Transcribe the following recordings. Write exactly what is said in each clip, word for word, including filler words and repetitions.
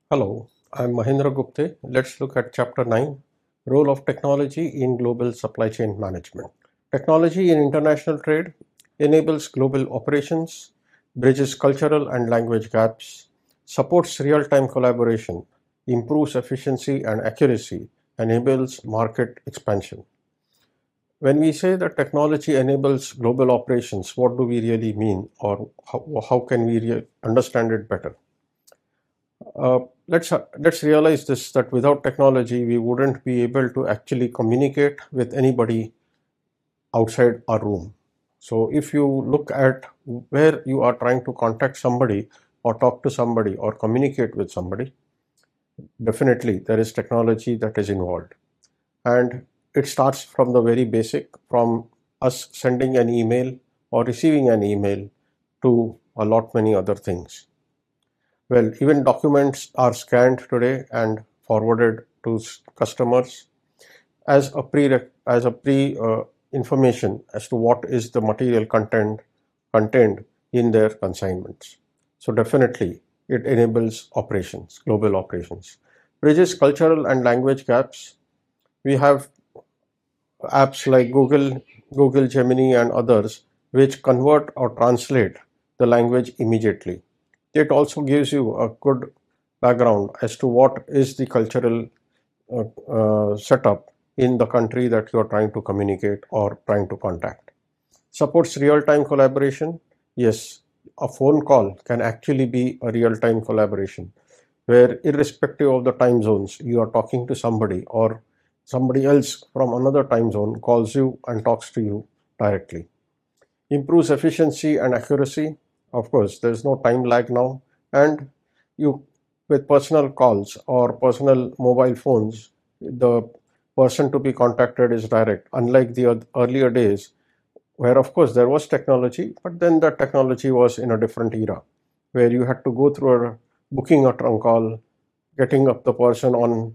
Hello, I'm Mahendra Gupte. Let's look at Chapter nine, Role of Technology in Global Supply Chain Management. Technology in international trade enables global operations, bridges cultural and language gaps, supports real-time collaboration, improves efficiency and accuracy, enables market expansion. When we say that technology enables global operations, what do we really mean, or how, how can we re- understand it better? Uh, let's let's realize this, that without technology we wouldn't be able to actually communicate with anybody outside our room. So if you look at where you are trying to contact somebody or talk to somebody or communicate with somebody, definitely there is technology that is involved. And it starts from the very basic, from us sending an email or receiving an email to a lot many other things. Well, even documents are scanned today and forwarded to customers as a pre as a pre uh, information as to what is the material content contained in their consignments. So definitely it enables operations, global operations, bridges cultural and language gaps. We have apps like Google, Google Gemini and others which convert or translate the language immediately. It also gives you a good background as to what is the cultural uh, uh, setup in the country that you are trying to communicate or trying to contact. Supports real-time collaboration. Yes, a phone call can actually be a real-time collaboration where irrespective of the time zones, you are talking to somebody or somebody else from another time zone calls you and talks to you directly. Improves efficiency and accuracy. Of course, there is no time lag now, and you with personal calls or personal mobile phones, the person to be contacted is direct, unlike the earlier days where of course there was technology, but then the technology was in a different era where you had to go through a booking a trunk call, getting up the person on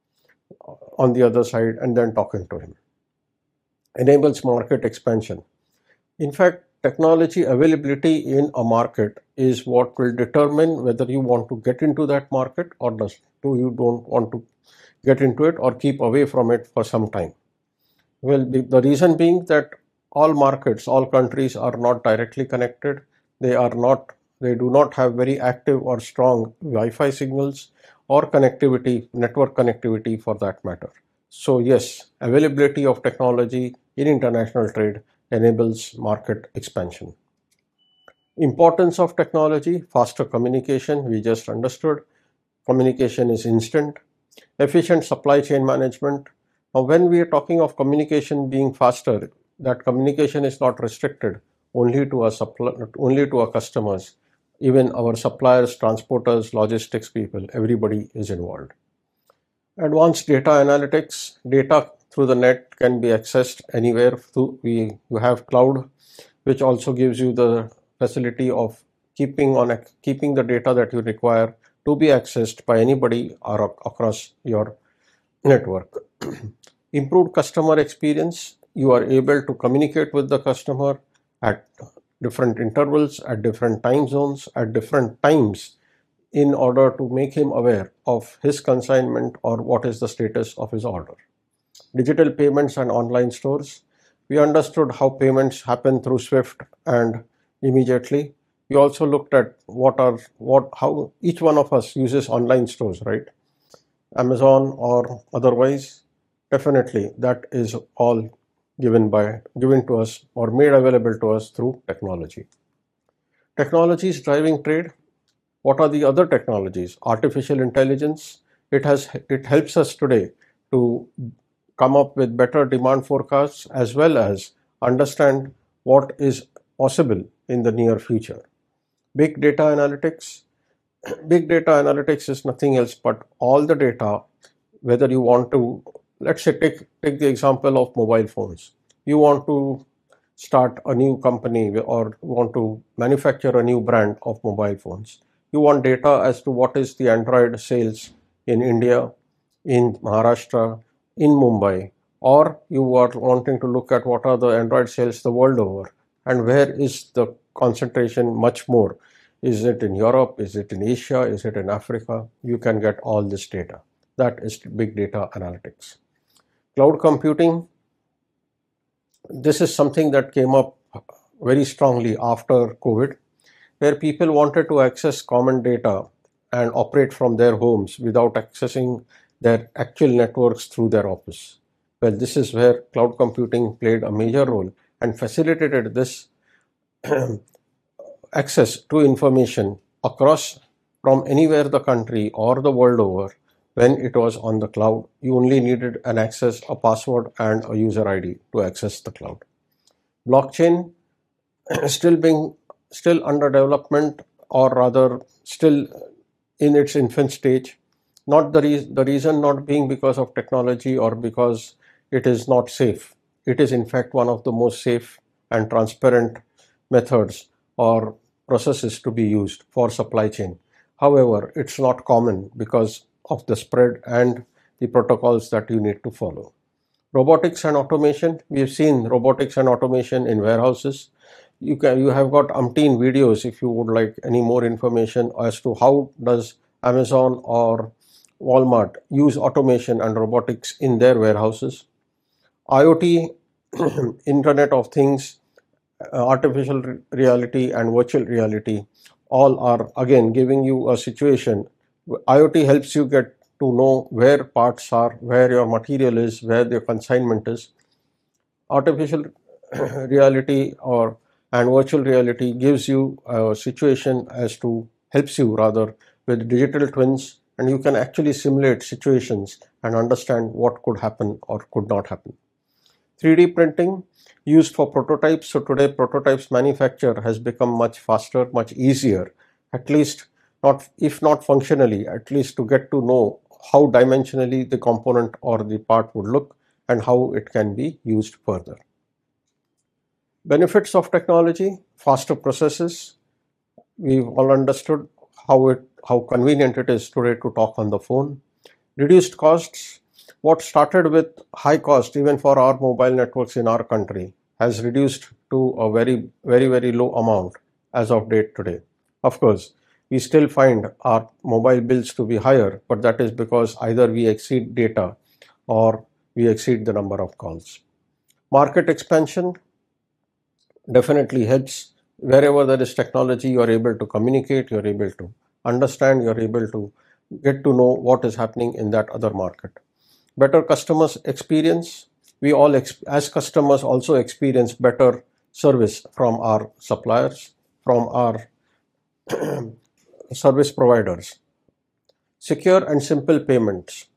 on the other side and then talking to him. Enables market expansion. In fact, technology availability in a market is what will determine whether you want to get into that market or does do you don't want to get into it or keep away from it for some time. Well, the, the reason being that all markets, all countries are not directly connected. They are not, they do not have very active or strong Wi-Fi signals or connectivity, network connectivity for that matter. So yes, availability of technology in international trade enables market expansion. Importance of technology, faster communication, we just understood. Communication is instant. Efficient supply chain management. Now, when we are talking of communication being faster, that communication is not restricted only to our supply, only to our customers. Even our suppliers, transporters, logistics people, everybody is involved. Advanced data analytics, data through the net can be accessed anywhere. Through we you have cloud, which also gives you the facility of keeping on keeping the data that you require to be accessed by anybody or across your network. Improved customer experience. You are able to communicate with the customer at different intervals, at different time zones, at different times in order to make him aware of his consignment or what is the status of his order. Digital payments and online stores. We understood how payments happen through SWIFT and immediately. We also looked at what are what how each one of us uses online stores, right? Amazon or otherwise. Definitely that is all given by given to us or made available to us through technology. Technology is driving trade. What are the other technologies? Artificial intelligence. It has it helps us today to come up with better demand forecasts as well as understand what is possible in the near future. Big data analytics. Big data analytics is nothing else but all the data, whether you want to, let's say, take, take the example of mobile phones. You want to start a new company or want to manufacture a new brand of mobile phones. You want data as to what is the Android sales in India, in Maharashtra, in Mumbai, or you are wanting to look at what are the Android sales the world over and where is the concentration much more. Is it in Europe? Is it in Asia? Is it in Africa? You can get all this data. That is big data analytics. Cloud computing, this is something that came up very strongly after COVID, where people wanted to access common data and operate from their homes without accessing their actual networks through their office. Well, this is where cloud computing played a major role and facilitated this access to information across from anywhere the country or the world over. When it was on the cloud, you only needed an access, a password and a user I D to access the cloud. Blockchain still being still under development, or rather still in its infant stage. Not the, re- the reason not being because of technology or because it is not safe. It is in fact one of the most safe and transparent methods or processes to be used for supply chain. However, it's not common because of the spread and the protocols that you need to follow. Robotics and automation, we've seen robotics and automation in warehouses. You can you have got umpteen videos if you would like any more information as to how does Amazon or Walmart use automation and robotics in their warehouses. IoT, Internet of Things, uh, artificial reality and virtual reality, all are again giving you a situation. IoT helps you get to know where parts are, where your material is, where your consignment is. Artificial reality or and virtual reality gives you a situation as to helps you rather with digital twins, and you can actually simulate situations and understand what could happen or could not happen. three D printing used for prototypes. So today prototypes manufacture has become much faster, much easier, at least not if not functionally, at least to get to know how dimensionally the component or the part would look and how it can be used further. Benefits of technology, faster processes. We've all understood how it how convenient it is today to talk on the phone. Reduced costs. What started with high cost even for our mobile networks in our country has reduced to a very, very, very low amount as of date today. Of course, we still find our mobile bills to be higher, but that is because either we exceed data or we exceed the number of calls. Market expansion definitely helps. Wherever there is technology, you are able to communicate, you are able to understand, you are able to get to know what is happening in that other market. Better customers experience. We all, as customers, also experience better service from our suppliers, from our service providers. Secure and simple payments.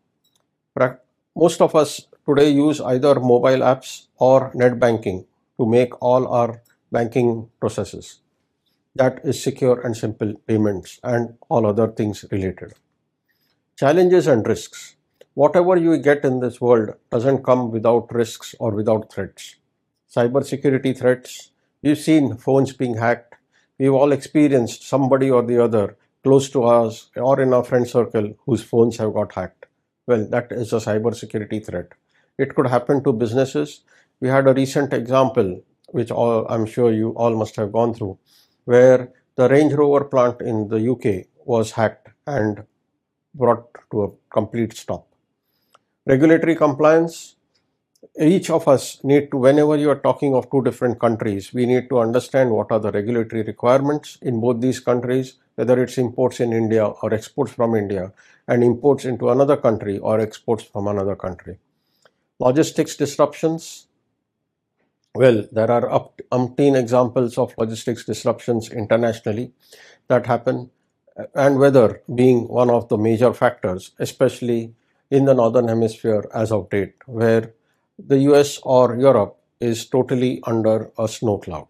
Most of us today use either mobile apps or net banking to make all our banking processes. That is secure and simple payments and all other things related. Challenges and risks. Whatever you get in this world doesn't come without risks or without threats. Cybersecurity threats. We've seen phones being hacked. We've all experienced somebody or the other close to us or in our friend circle whose phones have got hacked. Well, that is a cybersecurity threat. It could happen to businesses. We had a recent example, which all, I'm sure you all must have gone through, where the Range Rover plant in the U K was hacked and brought to a complete stop. Regulatory compliance. Each of us need to, whenever you are talking of two different countries, we need to understand what are the regulatory requirements in both these countries, whether it's imports in India or exports from India, and imports into another country or exports from another country. Logistics disruptions. Well, there are up umpteen examples of logistics disruptions internationally that happen, and weather being one of the major factors, especially in the northern hemisphere as of date, where the U S or Europe is totally under a snow cloud.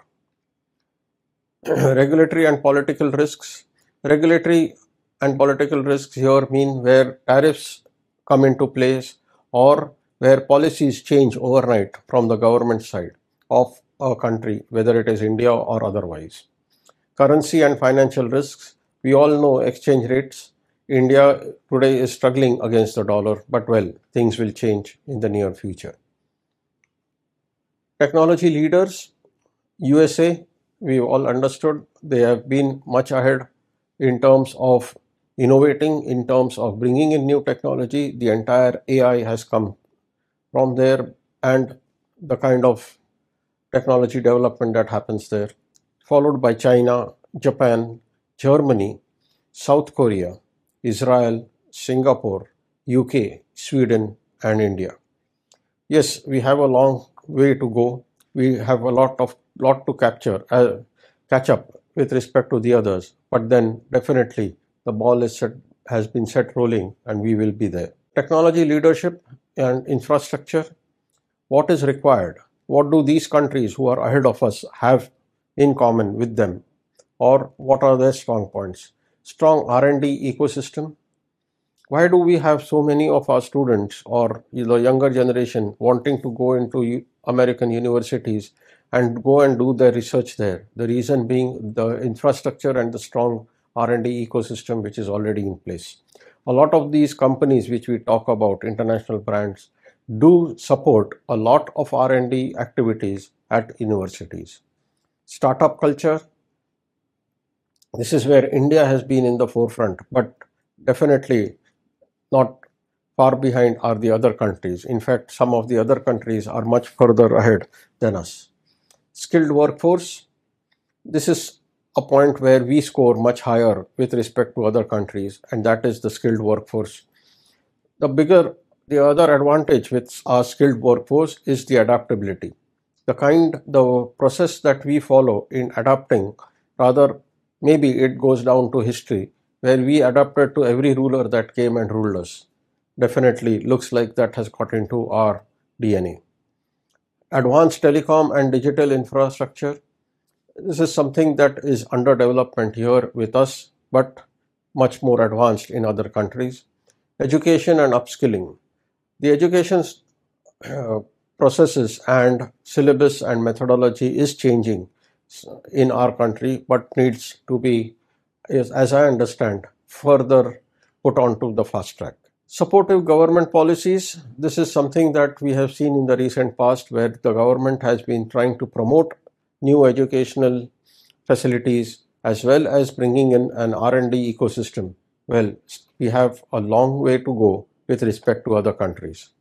Regulatory and political risks. Regulatory and political risks here mean where tariffs come into place or where policies change overnight from the government side of a country, whether it is India or otherwise. Currency and financial risks. We all know exchange rates. India today is struggling against the dollar, but well, things will change in the near future. Technology leaders, U S A, we've all understood they have been much ahead in terms of innovating, in terms of bringing in new technology. The entire A I has come from there, and the kind of technology development that happens there, followed by China, Japan, Germany, South Korea, Israel, Singapore, U K, Sweden, and India. Yes, we have a long way to go. We have a lot of lot to capture, uh, catch up with respect to the others. But then definitely the ball is set, has been set rolling, and we will be there. Technology leadership and infrastructure. What is required? What do these countries who are ahead of us have in common with them? Or what are their strong points? Strong R and D ecosystem. Why do we have so many of our students or the younger generation wanting to go into American universities and go and do their research there? The reason being the infrastructure and the strong R and D ecosystem which is already in place. A lot of these companies which we talk about, international brands, do support a lot of R and D activities at universities. Startup culture. This is where India has been in the forefront, but definitely not far behind are the other countries. In fact, some of the other countries are much further ahead than us. Skilled workforce. This is a point where we score much higher with respect to other countries, and that is the skilled workforce. The bigger, the other advantage with our skilled workforce is the adaptability. The kind, the process that we follow in adapting, rather maybe it goes down to history, where we adapted to every ruler that came and ruled us. Definitely looks like that has got into our D N A. Advanced telecom and digital infrastructure. This is something that is under development here with us, but much more advanced in other countries. Education and upskilling. The education uh, processes and syllabus and methodology is changing in our country, but needs to be, as I understand, further put onto the fast track. Supportive government policies. This is something that we have seen in the recent past, where the government has been trying to promote new educational facilities as well as bringing in an R and D ecosystem. Well, we have a long way to go with respect to other countries.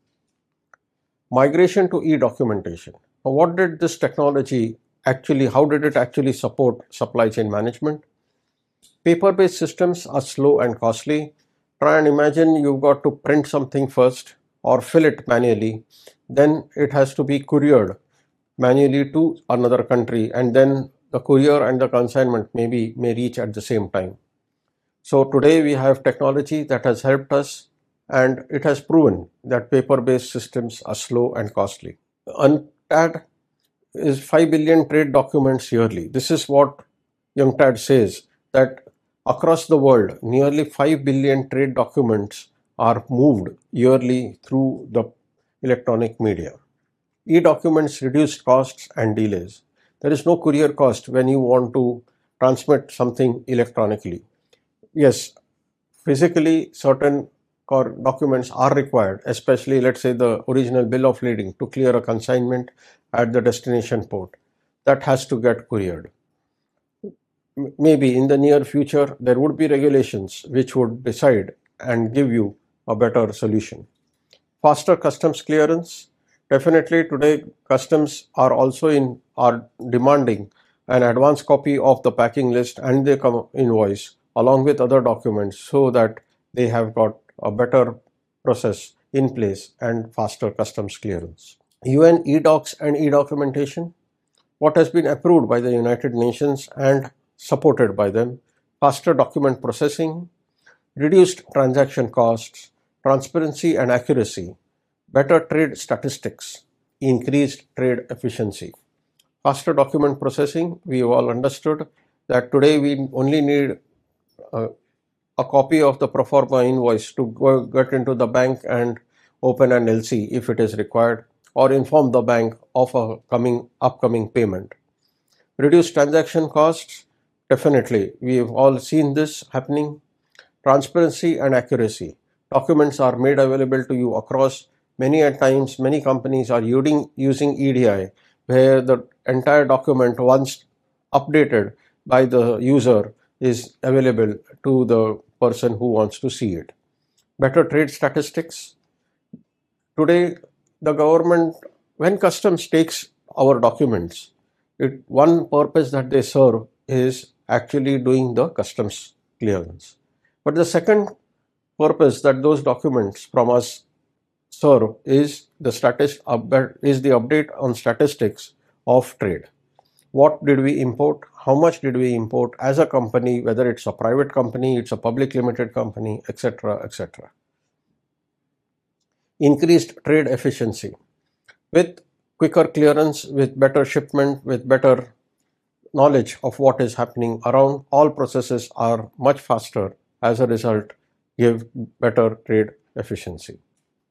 Migration to e-documentation. What did this technology actually, how did it actually support supply chain management? Paper-based systems are slow and costly. Try and imagine you've got to print something first or fill it manually. Then it has to be couriered manually to another country, and then the courier and the consignment maybe may reach at the same time. So today we have technology that has helped us, and it has proven that paper-based systems are slow and costly. UNCTAD is five billion trade documents yearly. This is what UNCTAD says, that across the world, nearly five billion trade documents are moved yearly through the electronic media. E-documents reduce costs and delays. There is no courier cost when you want to transmit something electronically. Yes, physically certain documents are required, especially let's say the original bill of lading to clear a consignment at the destination port. That has to get couriered. Maybe in the near future there would be regulations which would decide and give you a better solution. Faster customs clearance. Definitely today customs are also in are demanding an advance copy of the packing list and the invoice along with other documents, so that they have got a better process in place and faster customs clearance. U N e-docs and e-documentation. What has been approved by the United Nations and supported by them: faster document processing, reduced transaction costs, transparency and accuracy, better trade statistics, increased trade efficiency. Faster document processing, we have all understood that today we only need uh, a copy of the pro forma invoice to go get into the bank and open an L C if it is required, or inform the bank of a coming upcoming payment. Reduce transaction costs. Definitely, we have all seen this happening. Transparency and accuracy. Documents are made available to you across many at times. Many companies are using, using E D I, where the entire document, once updated, by the user is available to the person who wants to see it. Better trade statistics. Today, the government, when customs takes our documents, it, one purpose that they serve is actually doing the customs clearance. But the second purpose that those documents from us serve is the status is the update on statistics of trade. What did we import? How much did we import as a company, whether it's a private company, it's a public limited company, et cetera, et cetera. Increased trade efficiency. With quicker clearance, with better shipment, with better knowledge of what is happening around, all processes are much faster. As a result, give better trade efficiency.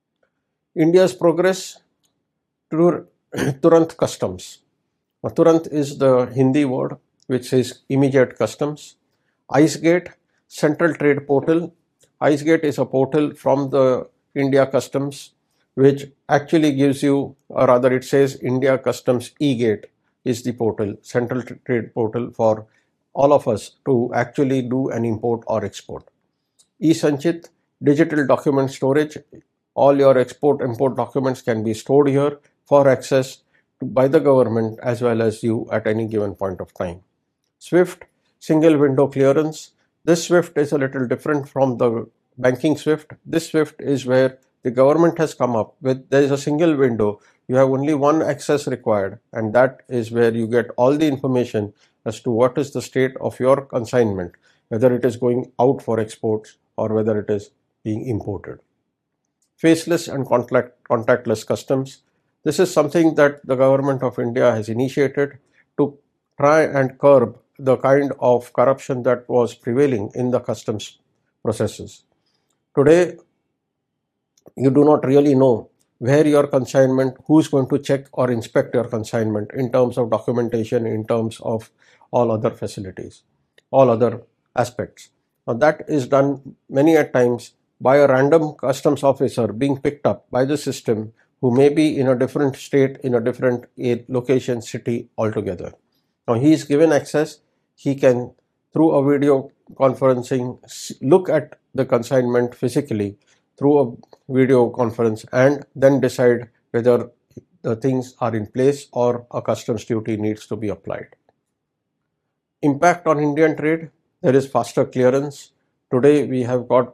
India's progress through Turant Customs. Now, Turant is the Hindi word which is immediate customs. IceGate, Central Trade Portal. IceGate is a portal from the India Customs which actually gives you, or rather it says India Customs eGate is the portal, Central Trade Portal for all of us to actually do an import or export. eSanchit, digital document storage. All your export import documents can be stored here for access to, by the government as well as you at any given point of time. SWIFT, single window clearance. This SWIFT is a little different from the banking SWIFT. This SWIFT is where the government has come up with, there is a single window. You have only one access required, and that is where you get all the information as to what is the state of your consignment, whether it is going out for exports or whether it is being imported. Faceless and contact, contactless customs. This is something that the government of India has initiated to try and curb the kind of corruption that was prevailing in the customs processes. Today, you do not really know where your consignment, who's going to check or inspect your consignment in terms of documentation, in terms of all other facilities, all other aspects. Now that is done many a times by a random customs officer being picked up by the system who may be in a different state, in a different location, city altogether. Now he is given access, he can through a video conferencing look at the consignment physically through a video conference and then decide whether the things are in place or a customs duty needs to be applied. Impact on Indian trade, there is faster clearance. Today we have got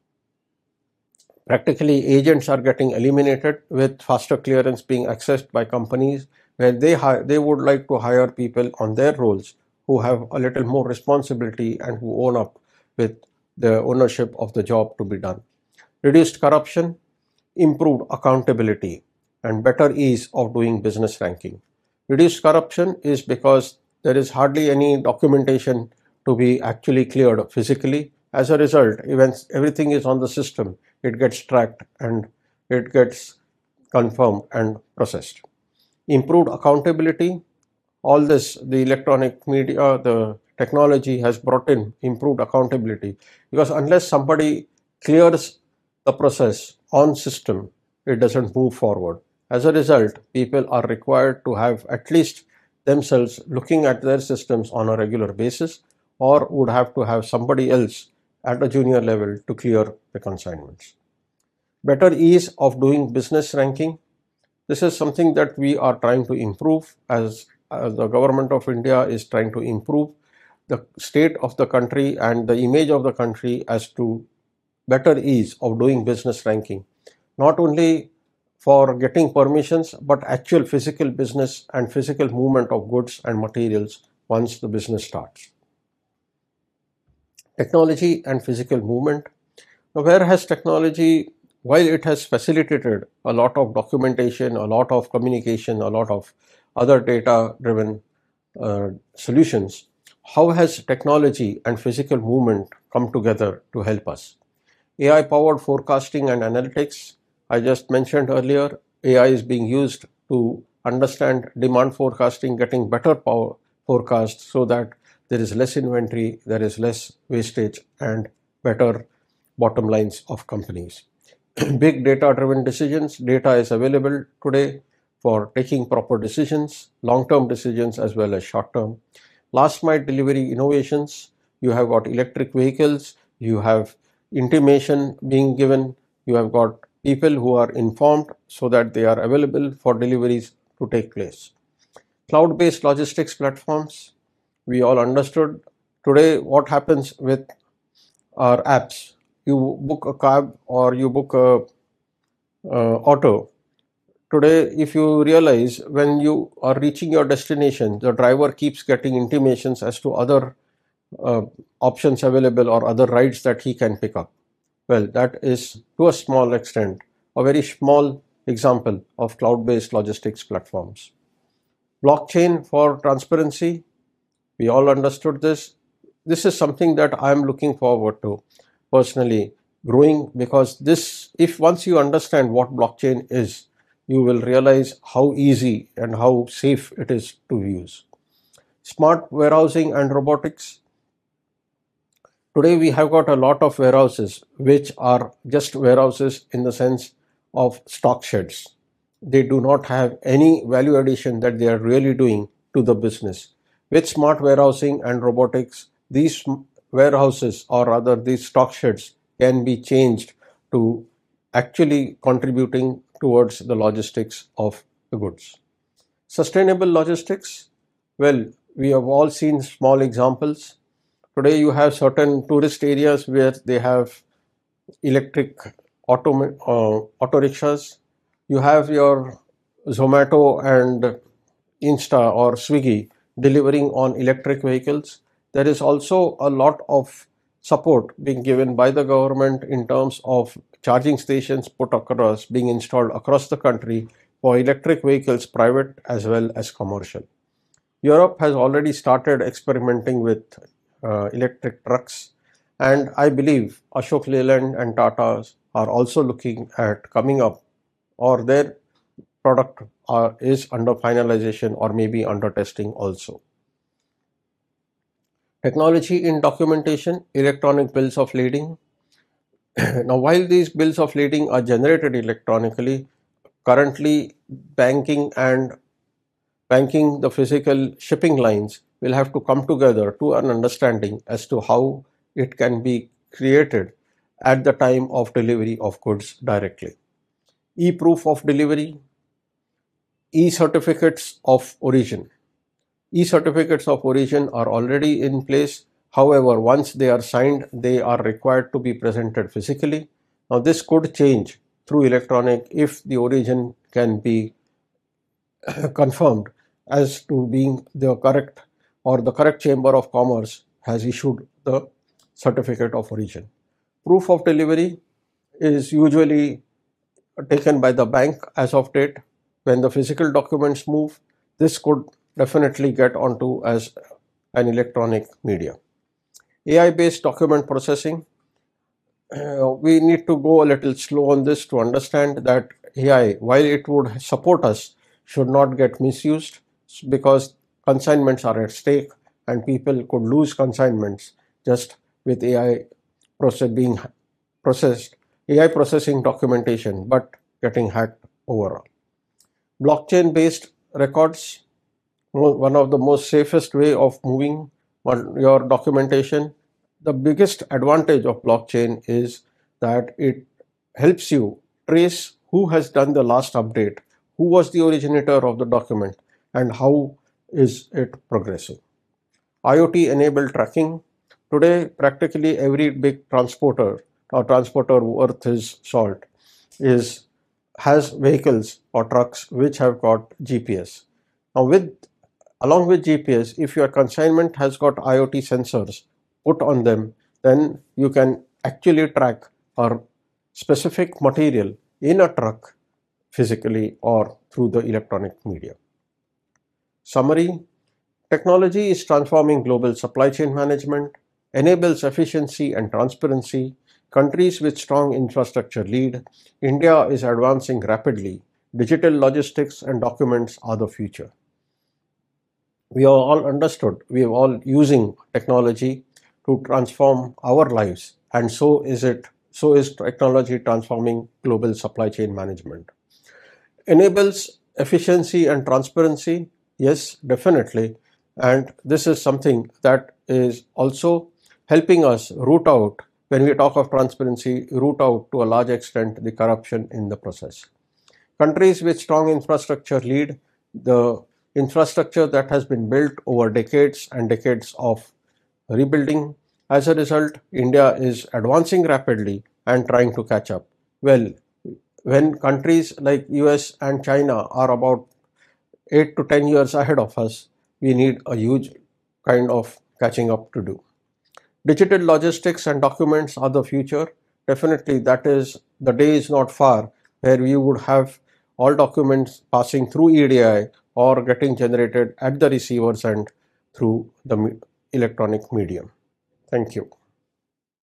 practically agents are getting eliminated with faster clearance being accessed by companies where they, they would like to hire people on their roles who have a little more responsibility and who own up with the ownership of the job to be done. Reduced corruption, improved accountability, and better ease of doing business ranking. Reduced corruption is because there is hardly any documentation to be actually cleared physically. As a result, events, everything is on the system. It gets tracked and it gets confirmed and processed. Improved accountability. All this, the electronic media, the technology has brought in improved accountability, because unless somebody clears the process on system, it doesn't move forward. As a result, people are required to have at least themselves looking at their systems on a regular basis, or would have to have somebody else at a junior level to clear the consignments. Better ease of doing business ranking. This is something that we are trying to improve as, as the government of India is trying to improve the state of the country and the image of the country as to better ease of doing business ranking, not only for getting permissions, but actual physical business and physical movement of goods and materials once the business starts. Technology and physical movement. Now, where has technology, while it has facilitated a lot of documentation, a lot of communication, a lot of other data-driven uh, solutions, how has technology and physical movement come together to help us? A I-powered forecasting and analytics. I just mentioned earlier, A I is being used to understand demand forecasting, getting better power forecast so that there is less inventory, there is less wastage, and better bottom lines of companies. Big data-driven decisions. Data is available today for taking proper decisions, long-term decisions as well as short-term. last mile delivery innovations, you have got electric vehicles, you have intimation being given, you have got people who are informed so that they are available for deliveries to take place. Cloud-based logistics platforms, we all understood. Today, what happens with our apps? You book a cab or you book a uh, auto. Today, if you realize when you are reaching your destination, the driver keeps getting intimations as to other uh, options available or other rides that he can pick up. Well, that is to a small extent a very small example of cloud-based logistics platforms. Blockchain for transparency, we all understood this. This is something that I am looking forward to personally growing, because this, if once you understand what blockchain is, you will realize how easy and how safe it is to use. Smart warehousing and robotics. Today we have got a lot of warehouses which are just warehouses in the sense of stock sheds. They do not have any value addition that they are really doing to the business. With smart warehousing and robotics, these warehouses, or rather these stock sheds, can be changed to actually contributing towards the logistics of the goods. Sustainable logistics, well, we have all seen small examples. Today you have certain tourist areas where they have electric auto, uh, auto rickshaws. You have your Zomato and Insta or Swiggy delivering on electric vehicles. There is also a lot of support being given by the government in terms of charging stations put across, being installed across the country for electric vehicles, private as well as commercial. Europe has already started experimenting with uh, electric trucks, and I believe Ashok Leyland and Tata are also looking at coming up, or their product uh, is under finalization or maybe under testing also. Technology in documentation, electronic bills of lading. Now, while these bills of lading are generated electronically, currently banking and banking, the physical shipping lines will have to come together to an understanding as to how it can be created at the time of delivery of goods directly. E-proof of delivery, e-certificates of origin. E-certificates of origin are already in place. However, once they are signed, they are required to be presented physically. Now, this could change through electronic if the origin can be confirmed as to being the correct, or the correct Chamber of Commerce has issued the certificate of origin. Proof of delivery is usually taken by the bank as of date. When the physical documents move, this could definitely get onto as an electronic media. A I-based document processing, uh, we need to go a little slow on this to understand that A I, while it would support us, should not get misused, because consignments are at stake and people could lose consignments just with A I process being processed, A I processing documentation, but getting hacked overall. Blockchain-based records, one of the most safest way of moving your documentation. The biggest advantage of blockchain is that it helps you trace who has done the last update, who was the originator of the document, and how is it progressing. IoT-enabled tracking. Today, practically every big transporter or transporter worth his salt is has vehicles or trucks which have got G P S. Now, with along with G P S, if your consignment has got IoT sensors put on them, then you can actually track a specific material in a truck physically or through the electronic media. Summary: technology is transforming global supply chain management, enables efficiency and transparency. Countries with strong infrastructure lead. India is advancing rapidly. Digital logistics and documents are the future. We are all understood. We are all using technology to transform our lives, and so is it. So is technology transforming global supply chain management. Enables efficiency and transparency. Yes, definitely. And this is something that is also helping us root out, when we talk of transparency, root out to a large extent the corruption in the process. Countries with strong infrastructure lead the infrastructure that has been built over decades and decades of rebuilding. As a result, India is advancing rapidly and trying to catch up. Well, when countries like U S and China are about eight to ten years ahead of us, we need a huge kind of catching up to do. Digital logistics and documents are the future. Definitely, that is, the day is not far where we would have all documents passing through E D I or getting generated at the receiver's end through the electronic medium. Thank you.